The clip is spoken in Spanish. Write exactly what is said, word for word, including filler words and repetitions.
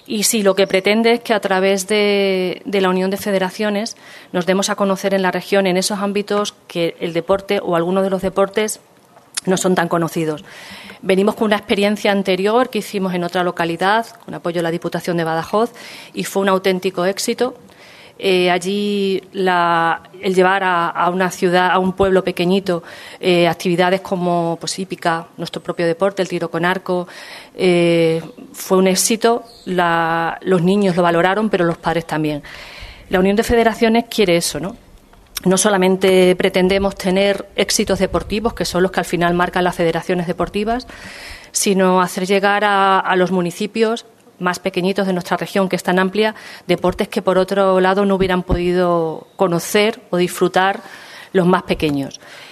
Y sí, lo que pretende es que a través de, de la Unión de Federaciones nos demos a conocer en la región en esos ámbitos que el deporte o algunos de los deportes no son tan conocidos. Venimos con una experiencia anterior que hicimos en otra localidad, con apoyo de la Diputación de Badajoz, y fue un auténtico éxito. Eh, allí la, el llevar a, a una ciudad, a un pueblo pequeñito, eh, actividades como pues, hípica, nuestro propio deporte, el tiro con arco, eh, fue un éxito. La, los niños lo valoraron, pero los padres también. La Unión de Federaciones quiere eso, ¿no? No solamente pretendemos tener éxitos deportivos, que son los que al final marcan las federaciones deportivas, sino hacer llegar a, a los municipios más pequeñitos de nuestra región, que es tan amplia, deportes que por otro lado no hubieran podido conocer o disfrutar los más pequeños.